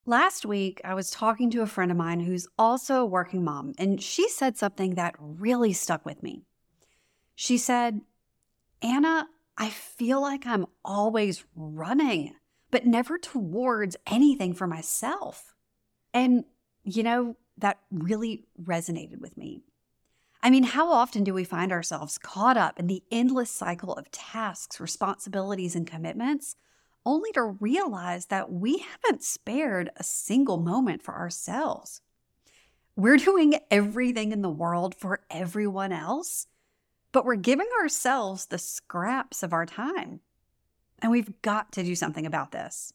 Last week, I was talking to a friend of mine who's also a working mom, and she said something that really stuck with me. She said, Anna, I feel like I'm always running, but never towards anything for myself. And, that really resonated with me. I mean, how often do we find ourselves caught up in the endless cycle of tasks, responsibilities, and commitments, only to realize that we haven't spared a single moment for ourselves? We're doing everything in the world for everyone else, but we're giving ourselves the scraps of our time. And we've got to do something about this.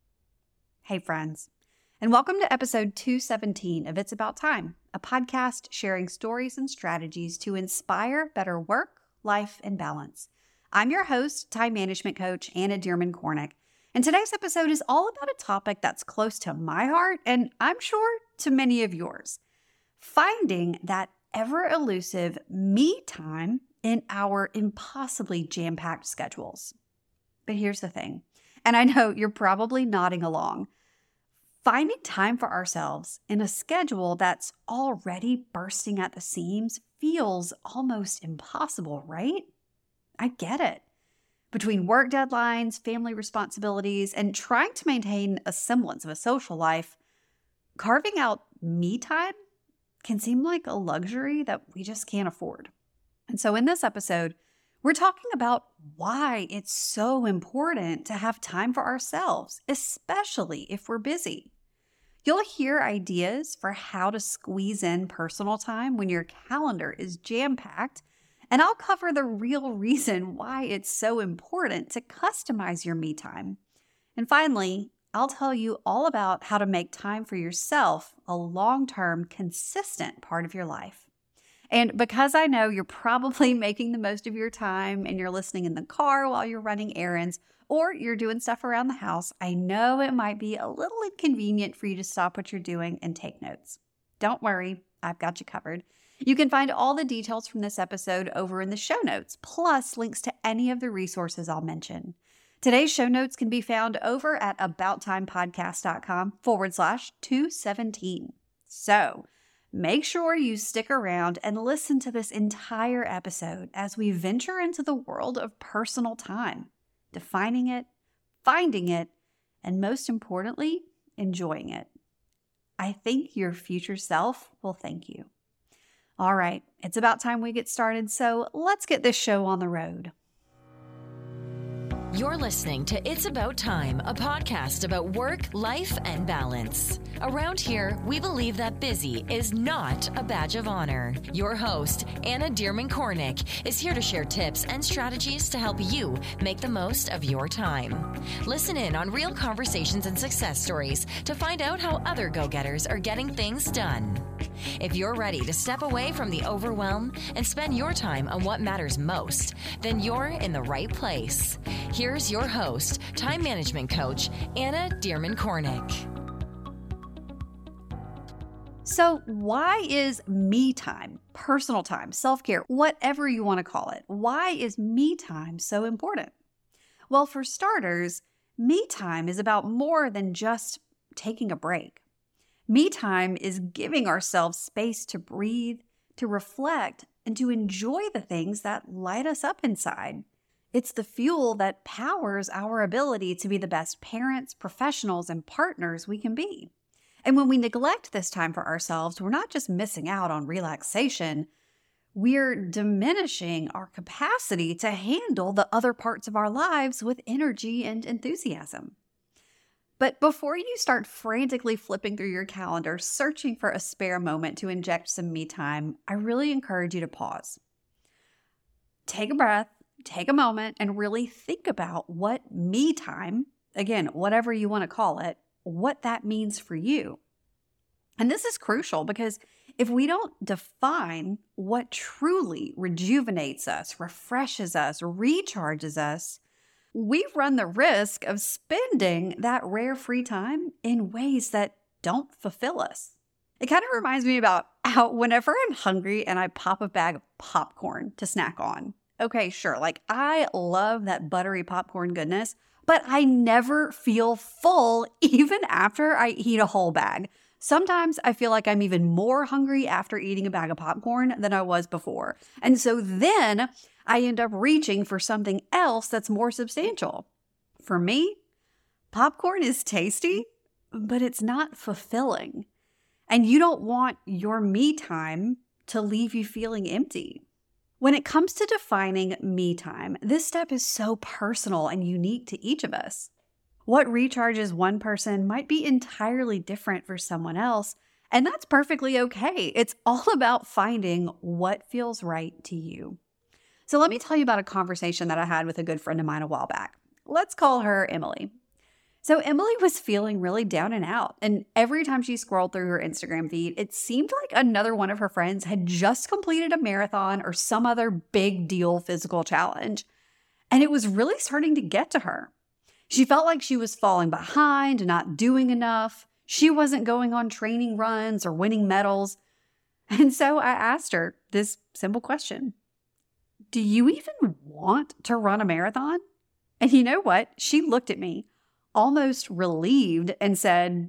Hey, friends, and welcome to episode 217 of It's About Time, a podcast sharing stories and strategies to inspire better work, life, and balance. I'm your host, time management coach, Anna Dearmon-Kornick, and today's episode is all about a topic that's close to my heart and I'm sure to many of yours. Finding that ever-elusive me time in our impossibly jam-packed schedules. But here's the thing, and I know you're probably nodding along. Finding time for ourselves in a schedule that's already bursting at the seams feels almost impossible, right? I get it. Between work deadlines, family responsibilities, and trying to maintain a semblance of a social life, carving out me time can seem like a luxury that we just can't afford. And so in this episode, we're talking about why it's so important to have time for ourselves, especially if we're busy. You'll hear ideas for how to squeeze in personal time when your calendar is jam-packed, and I'll cover the real reason why it's so important to customize your me time. And finally, I'll tell you all about how to make time for yourself a long-term, consistent part of your life. And because I know you're probably making the most of your time and you're listening in the car while you're running errands or you're doing stuff around the house, I know it might be a little inconvenient for you to stop what you're doing and take notes. Don't worry, I've got you covered. You can find all the details from this episode over in the show notes, plus links to any of the resources I'll mention. Today's show notes can be found over at abouttimepodcast.com/217. So make sure you stick around and listen to this entire episode as we venture into the world of personal time, defining it, finding it, and most importantly, enjoying it. I think your future self will thank you. All right, it's about time we get started, so let's get this show on the road. You're listening to It's About Time, a podcast about work, life, and balance. Around here, we believe that busy is not a badge of honor. Your host, Anna Dearmon-Kornick, is here to share tips and strategies to help you make the most of your time. Listen in on real conversations and success stories to find out how other go-getters are getting things done. If you're ready to step away from the overwhelm and spend your time on what matters most, then you're in the right place. Here's your host, time management coach, Anna Dearmon-Kornick. So why is me time, personal time, self-care, whatever you want to call it, why is me time so important? Well, for starters, me time is about more than just taking a break. Me time is giving ourselves space to breathe, to reflect, and to enjoy the things that light us up inside. It's the fuel that powers our ability to be the best parents, professionals, and partners we can be. And when we neglect this time for ourselves, we're not just missing out on relaxation, we're diminishing our capacity to handle the other parts of our lives with energy and enthusiasm. But before you start frantically flipping through your calendar, searching for a spare moment to inject some me time, I really encourage you to pause. Take a breath, take a moment, and really think about what me time, again, whatever you want to call it, what that means for you. And this is crucial because if we don't define what truly rejuvenates us, refreshes us, recharges us, we run the risk of spending that rare free time in ways that don't fulfill us. It kind of reminds me about how whenever I'm hungry and I pop a bag of popcorn to snack on. Okay, sure, like I love that buttery popcorn goodness, but I never feel full even after I eat a whole bag. Sometimes I feel like I'm even more hungry after eating a bag of popcorn than I was before. And so then I end up reaching for something else that's more substantial. For me, popcorn is tasty, but it's not fulfilling. And you don't want your me time to leave you feeling empty. When it comes to defining me time, this step is so personal and unique to each of us. What recharges one person might be entirely different for someone else, and that's perfectly okay. It's all about finding what feels right to you. So let me tell you about a conversation that I had with a good friend of mine a while back. Let's call her Emily. So Emily was feeling really down and out, and every time she scrolled through her Instagram feed, it seemed like another one of her friends had just completed a marathon or some other big deal physical challenge. And it was really starting to get to her. She felt like she was falling behind, not doing enough. She wasn't going on training runs or winning medals. And so I asked her this simple question. Do you even want to run a marathon? And you know what? She looked at me, almost relieved, and said,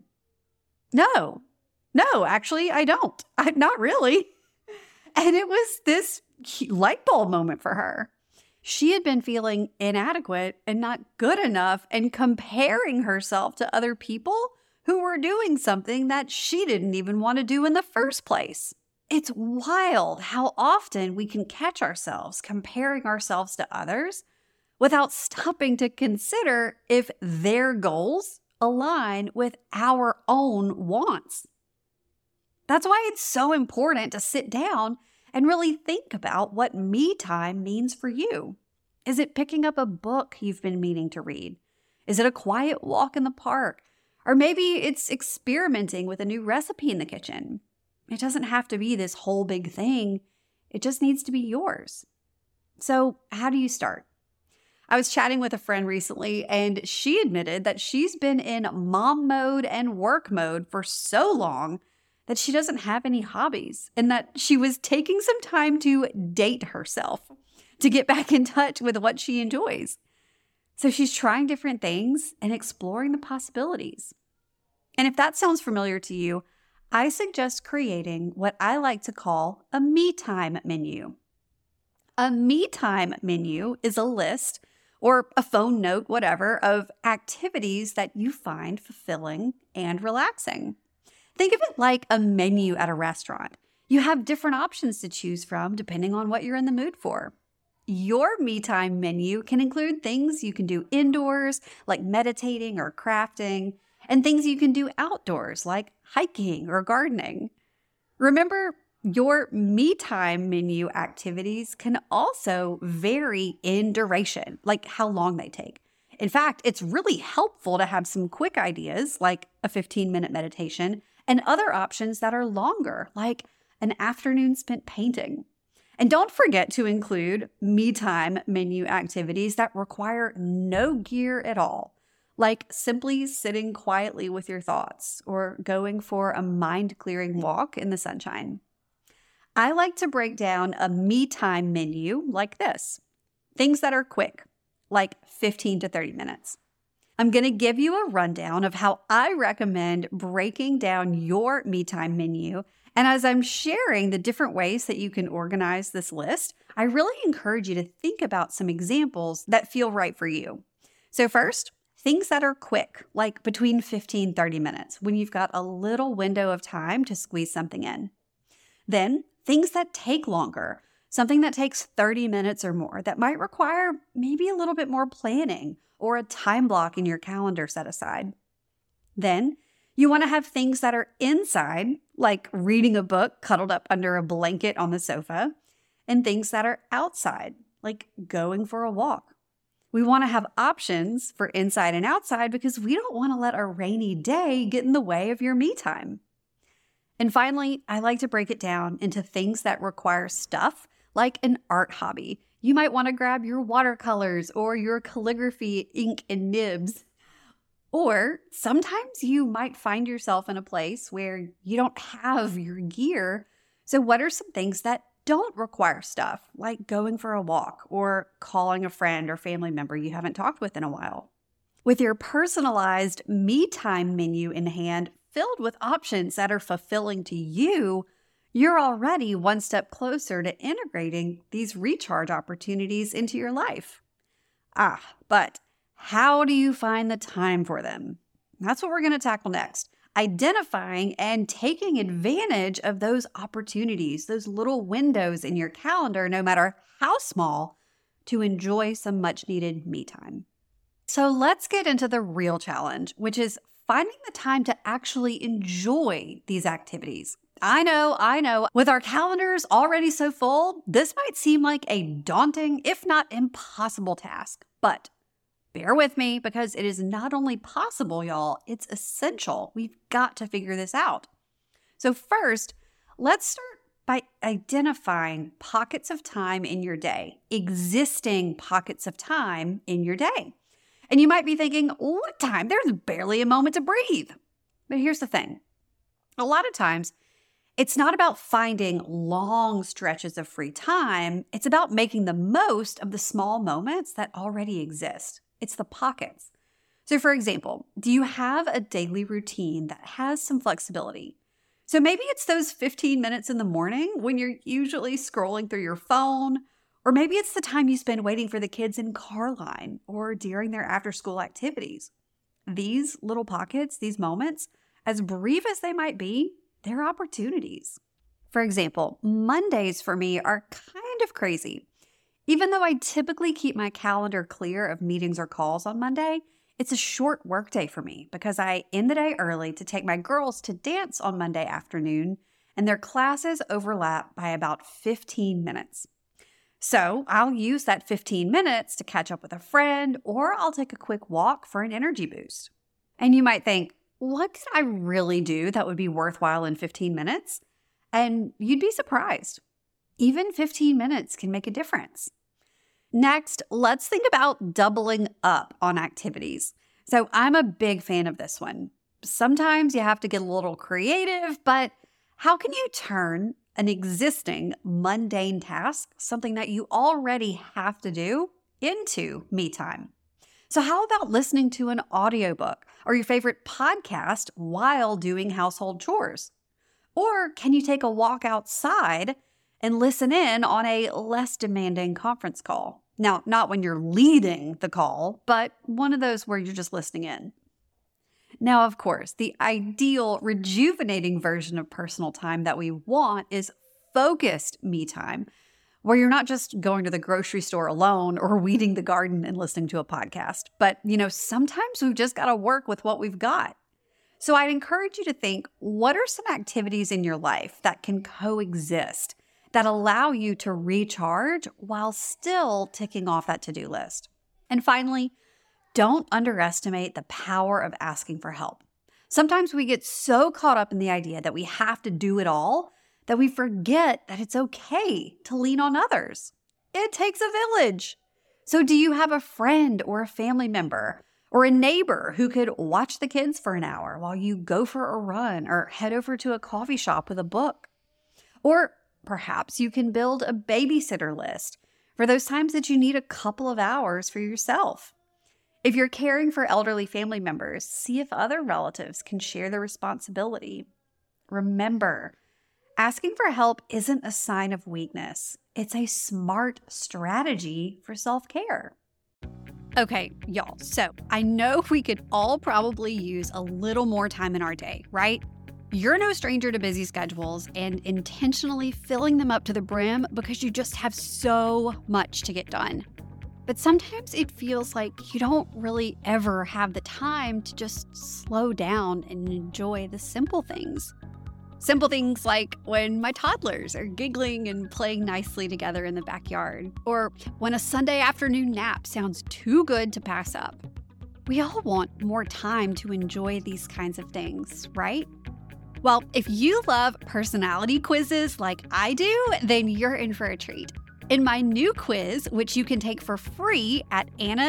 No, actually, I don't. Not really. And it was this light bulb moment for her. She had been feeling inadequate and not good enough and comparing herself to other people who were doing something that she didn't even want to do in the first place. It's wild how often we can catch ourselves comparing ourselves to others without stopping to consider if their goals align with our own wants. That's why it's so important to sit down and really think about what me time means for you. Is it picking up a book you've been meaning to read? Is it a quiet walk in the park? Or maybe it's experimenting with a new recipe in the kitchen. It doesn't have to be this whole big thing. It just needs to be yours. So how do you start? I was chatting with a friend recently, and she admitted that she's been in mom mode and work mode for so long that she doesn't have any hobbies, and that she was taking some time to date herself to get back in touch with what she enjoys. So she's trying different things and exploring the possibilities. And if that sounds familiar to you, I suggest creating what I like to call a me time menu. A me time menu is a list or a phone note, whatever, of activities that you find fulfilling and relaxing. Think of it like a menu at a restaurant. You have different options to choose from depending on what you're in the mood for. Your me time menu can include things you can do indoors, like meditating or crafting, and things you can do outdoors, like hiking or gardening. Remember, your me time menu activities can also vary in duration, like how long they take. In fact, it's really helpful to have some quick ideas, like a 15-minute meditation, and other options that are longer, like an afternoon spent painting. And don't forget to include me time menu activities that require no gear at all, like simply sitting quietly with your thoughts or going for a mind-clearing walk in the sunshine. I like to break down a me time menu like this. Things that are quick, like 15 to 30 minutes. I'm going to give you a rundown of how I recommend breaking down your me time menu. And as I'm sharing the different ways that you can organize this list, I really encourage you to think about some examples that feel right for you. So first, things that are quick, like between 15 and 30 minutes, when you've got a little window of time to squeeze something in. Then, things that take longer, something that takes 30 minutes or more that might require maybe a little bit more planning or a time block in your calendar set aside. Then you want to have things that are inside, like reading a book cuddled up under a blanket on the sofa, and things that are outside, like going for a walk. We want to have options for inside and outside because we don't want to let a rainy day get in the way of your me time. And finally, I like to break it down into things that require stuff like an art hobby. You might want to grab your watercolors or your calligraphy ink and nibs. Or sometimes you might find yourself in a place where you don't have your gear. So what are some things that don't require stuff, like going for a walk or calling a friend or family member you haven't talked with in a while? With your personalized me time menu in hand, filled with options that are fulfilling to you, you're already one step closer to integrating these recharge opportunities into your life. But how do you find the time for them? That's what we're going to tackle next. Identifying and taking advantage of those opportunities, those little windows in your calendar, no matter how small, to enjoy some much needed me time. So let's get into the real challenge, which is finding the time to actually enjoy these activities. I know. With our calendars already so full, this might seem like a daunting, if not impossible task. But bear with me because it is not only possible, y'all, it's essential. We've got to figure this out. So first, let's start by identifying pockets of time in your day, existing pockets of time in your day. And you might be thinking, what time? There's barely a moment to breathe. But here's the thing. A lot of times, it's not about finding long stretches of free time. It's about making the most of the small moments that already exist. It's the pockets. So for example, do you have a daily routine that has some flexibility? So maybe it's those 15 minutes in the morning when you're usually scrolling through your phone, or maybe it's the time you spend waiting for the kids in car line or during their after-school activities. These little pockets, these moments, as brief as they might be, they're opportunities. For example, Mondays for me are kind of crazy. Even though I typically keep my calendar clear of meetings or calls on Monday, it's a short workday for me because I end the day early to take my girls to dance on Monday afternoon, and their classes overlap by about 15 minutes. So I'll use that 15 minutes to catch up with a friend, or I'll take a quick walk for an energy boost. And you might think, what could I really do that would be worthwhile in 15 minutes? And you'd be surprised. Even 15 minutes can make a difference. Next, let's think about doubling up on activities. So I'm a big fan of this one. Sometimes you have to get a little creative, but how can you turn an existing mundane task, something that you already have to do, into me time? So how about listening to an audiobook or your favorite podcast while doing household chores? Or can you take a walk outside and listen in on a less demanding conference call? Now, not when you're leading the call, but one of those where you're just listening in. Now, of course, the ideal rejuvenating version of personal time that we want is focused me time, where you're not just going to the grocery store alone or weeding the garden and listening to a podcast. But, sometimes we've just got to work with what we've got. So I'd encourage you to think, what are some activities in your life that can coexist, that allow you to recharge while still ticking off that to-do list? And finally, don't underestimate the power of asking for help. Sometimes we get so caught up in the idea that we have to do it all that we forget that it's okay to lean on others. It takes a village. So do you have a friend or a family member or a neighbor who could watch the kids for an hour while you go for a run or head over to a coffee shop with a book? Or perhaps you can build a babysitter list for those times that you need a couple of hours for yourself. If you're caring for elderly family members, see if other relatives can share the responsibility. Remember, asking for help isn't a sign of weakness. It's a smart strategy for self-care. Okay, y'all, so I know we could all probably use a little more time in our day, right? You're no stranger to busy schedules and intentionally filling them up to the brim because you just have so much to get done. But sometimes it feels like you don't really ever have the time to just slow down and enjoy the simple things. Simple things like when my toddlers are giggling and playing nicely together in the backyard, or when a Sunday afternoon nap sounds too good to pass up. We all want more time to enjoy these kinds of things, right? Well, if you love personality quizzes like I do, then you're in for a treat. In my new quiz, which you can take for free at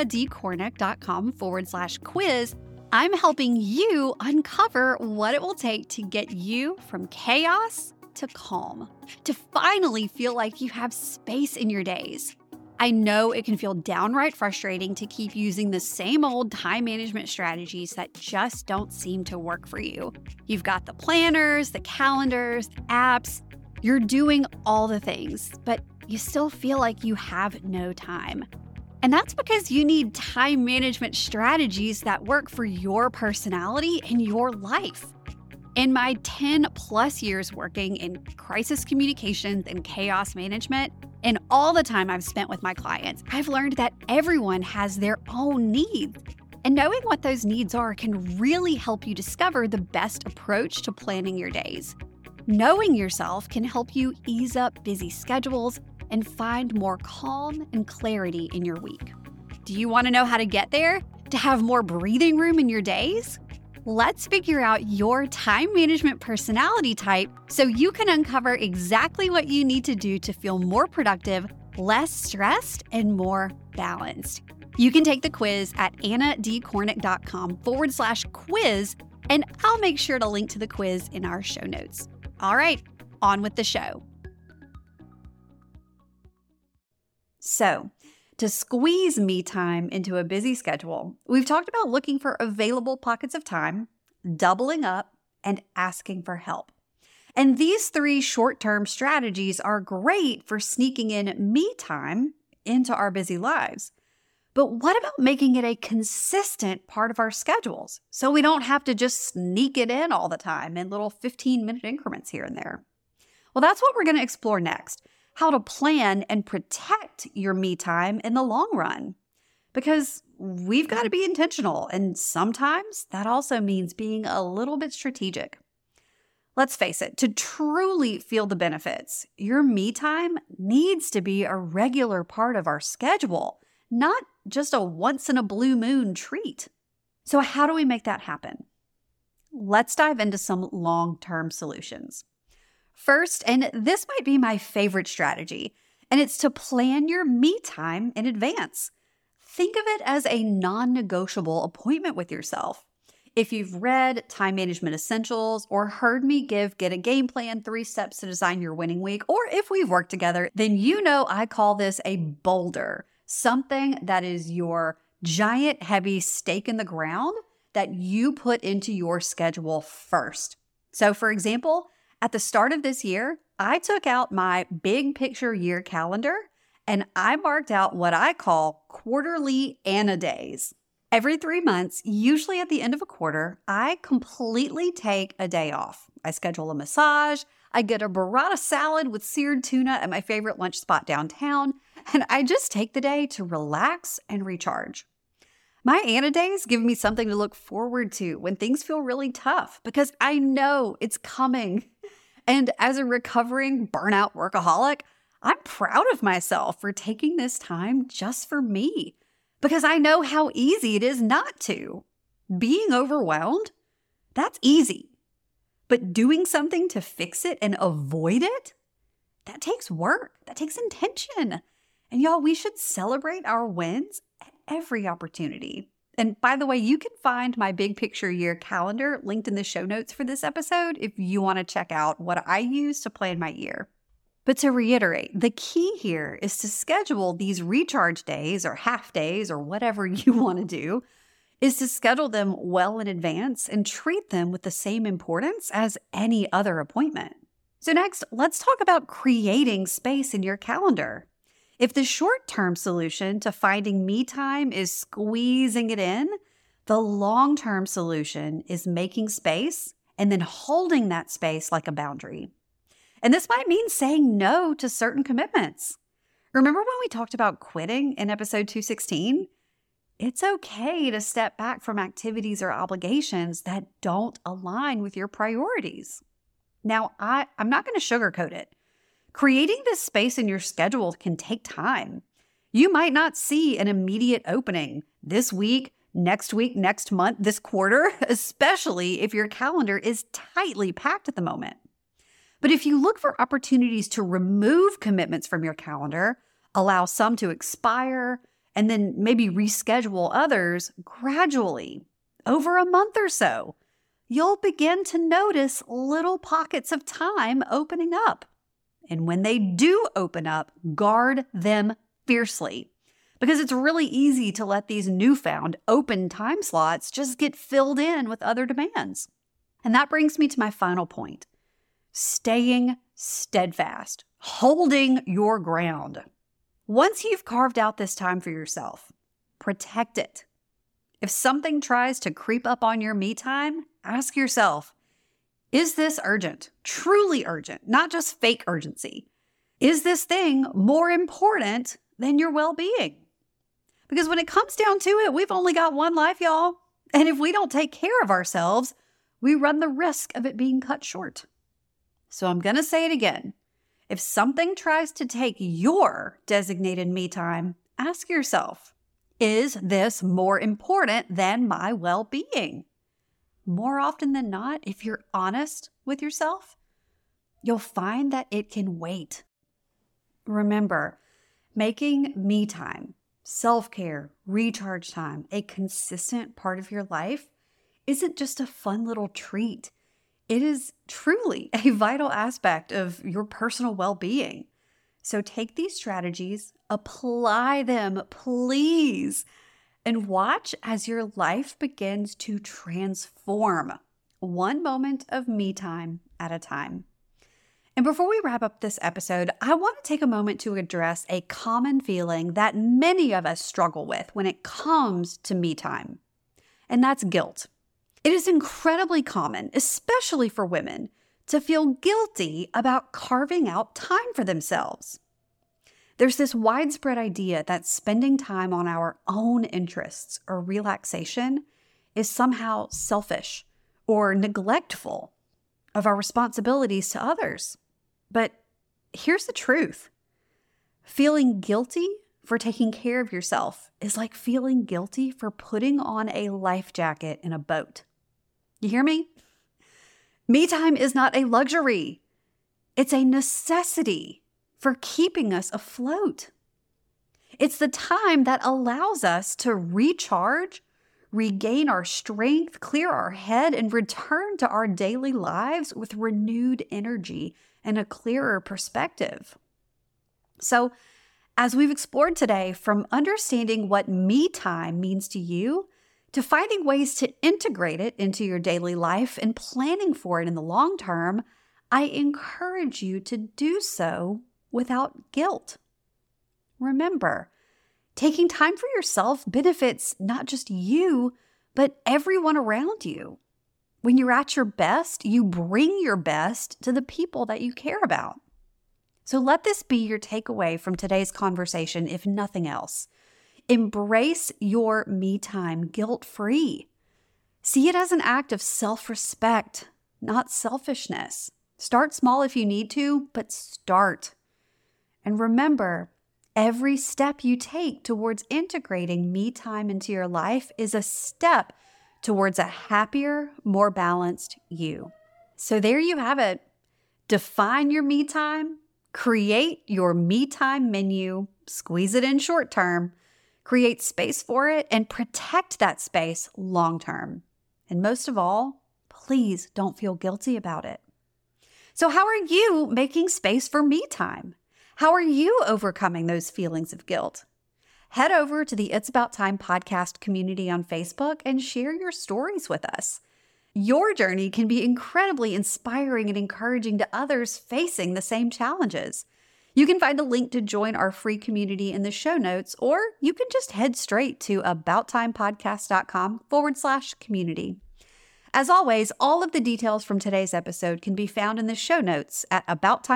annadkornick.com/quiz, I'm helping you uncover what it will take to get you from chaos to calm, to finally feel like you have space in your days. I know it can feel downright frustrating to keep using the same old time management strategies that just don't seem to work for you. You've got the planners, the calendars, the apps. You're doing all the things, but you still feel like you have no time. And that's because you need time management strategies that work for your personality and your life. In my 10 plus years working in crisis communications and chaos management, and all the time I've spent with my clients, I've learned that everyone has their own needs. And knowing what those needs are can really help you discover the best approach to planning your days. Knowing yourself can help you ease up busy schedules and find more calm and clarity in your week. Do you want to know how to get there? To have more breathing room in your days? Let's figure out your time management personality type so you can uncover exactly what you need to do to feel more productive, less stressed, and more balanced. You can take the quiz at annadcornick.com/quiz, and I'll make sure to link to the quiz in our show notes. All right, on with the show. So, to squeeze me time into a busy schedule, we've talked about looking for available pockets of time, doubling up, and asking for help. And these 3 short-term strategies are great for sneaking in me time into our busy lives. But what about making it a consistent part of our schedules so we don't have to just sneak it in all the time in little 15-minute increments here and there? Well, that's what we're going to explore next. How to plan and protect your me time in the long run. Because we've got to be intentional, and sometimes that also means being a little bit strategic. Let's face it, to truly feel the benefits, your me time needs to be a regular part of our schedule, not just a once-in-a-blue moon treat. So how do we make that happen? Let's dive into some long-term solutions. First, and this might be my favorite strategy, and it's to plan your me time in advance. Think of it as a non-negotiable appointment with yourself. If you've read Time Management Essentials or heard me give Get a Game Plan 3 Steps to Design Your Winning Week, or if we've worked together, then you know I call this a boulder, something that is your giant, heavy stake in the ground that you put into your schedule first. So for example, at the start of this year, I took out my big picture year calendar and I marked out what I call quarterly Anna days. Every 3 months, usually at the end of a quarter, I completely take a day off. I schedule a massage, I get a burrata salad with seared tuna at my favorite lunch spot downtown, and I just take the day to relax and recharge. My Anna days give me something to look forward to when things feel really tough because I know it's coming. And as a recovering burnout workaholic, I'm proud of myself for taking this time just for me because I know how easy it is not to. Being overwhelmed, that's easy. But doing something to fix it and avoid it, that takes work. That takes intention. And y'all, we should celebrate our wins at every opportunity. And by the way, you can find my big picture year calendar linked in the show notes for this episode if you want to check out what I use to plan my year. But to reiterate, the key here is to schedule these recharge days or half days or whatever you want to do, is to schedule them well in advance and treat them with the same importance as any other appointment. So next, let's talk about creating space in your calendar. If the short-term solution to finding me time is squeezing it in, the long-term solution is making space and then holding that space like a boundary. And this might mean saying no to certain commitments. Remember when we talked about quitting in episode 216? It's okay to step back from activities or obligations that don't align with your priorities. Now, I'm not going to sugarcoat it. Creating this space in your schedule can take time. You might not see an immediate opening this week, next month, this quarter, especially if your calendar is tightly packed at the moment. But if you look for opportunities to remove commitments from your calendar, allow some to expire, and then maybe reschedule others gradually over a month or so, you'll begin to notice little pockets of time opening up. And when they do open up, guard them fiercely because it's really easy to let these newfound open time slots just get filled in with other demands. And that brings me to my final point: staying steadfast, holding your ground. Once you've carved out this time for yourself, protect it. If something tries to creep up on your me time, ask yourself, is this urgent? Truly urgent, not just fake urgency. Is this thing more important than your well-being? Because when it comes down to it, we've only got one life, y'all. And if we don't take care of ourselves, we run the risk of it being cut short. So I'm going to say it again. If something tries to take your designated me time, ask yourself, is this more important than my well-being? More often than not, if you're honest with yourself, you'll find that it can wait. Remember, making me time, self-care, recharge time a consistent part of your life isn't just a fun little treat. It is truly a vital aspect of your personal well-being. So take these strategies, apply them, please, and watch as your life begins to transform, one moment of me time at a time. And before we wrap up this episode, I want to take a moment to address a common feeling that many of us struggle with when it comes to me time, and that's guilt. It is incredibly common, especially for women, to feel guilty about carving out time for themselves. There's this widespread idea that spending time on our own interests or relaxation is somehow selfish or neglectful of our responsibilities to others. But here's the truth. Feeling guilty for taking care of yourself is like feeling guilty for putting on a life jacket in a boat. You hear me? Me time is not a luxury. It's a necessity for keeping us afloat. It's the time that allows us to recharge, regain our strength, clear our head, and return to our daily lives with renewed energy and a clearer perspective. So, as we've explored today, from understanding what me time means to you, to finding ways to integrate it into your daily life and planning for it in the long term, I encourage you to do so without guilt. Remember, taking time for yourself benefits not just you, but everyone around you. When you're at your best, you bring your best to the people that you care about. So let this be your takeaway from today's conversation, if nothing else. Embrace your me time guilt-free. See it as an act of self-respect, not selfishness. Start small if you need to, but start. And remember, every step you take towards integrating me time into your life is a step towards a happier, more balanced you. So there you have it. Define your me time, create your me time menu, squeeze it in short term, create space for it, and protect that space long term. And most of all, please don't feel guilty about it. So how are you making space for me time? How are you overcoming those feelings of guilt? Head over to the It's About Time podcast community on Facebook and share your stories with us. Your journey can be incredibly inspiring and encouraging to others facing the same challenges. You can find a link to join our free community in the show notes, or you can just head straight to abouttimepodcast.com/community. As always, all of the details from today's episode can be found in the show notes at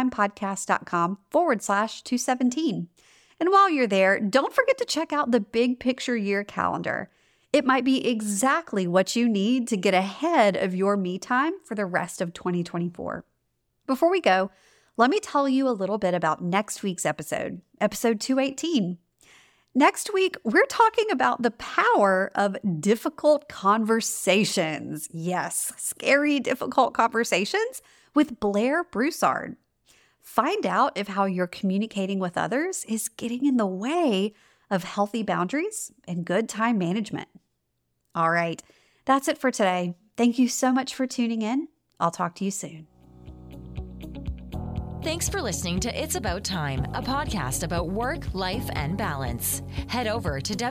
abouttimepodcast.com/217. And while you're there, don't forget to check out the Big Picture Year Calendar. It might be exactly what you need to get ahead of your me time for the rest of 2024. Before we go, let me tell you a little bit about next week's episode 218. Next week, we're talking about the power of difficult conversations. Yes, scary, difficult conversations with Blair Broussard. Find out if how you're communicating with others is getting in the way of healthy boundaries and good time management. All right, that's it for today. Thank you so much for tuning in. I'll talk to you soon. Thanks for listening to It's About Time, a podcast about work, life, and balance. Head over to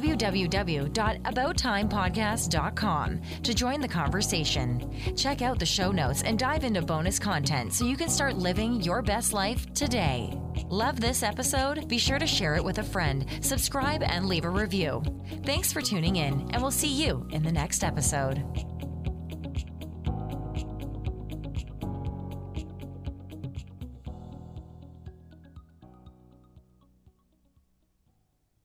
www.abouttimepodcast.com to join the conversation. Check out the show notes and dive into bonus content so you can start living your best life today. Love this episode? Be sure to share it with a friend, subscribe, and leave a review. Thanks for tuning in, and we'll see you in the next episode.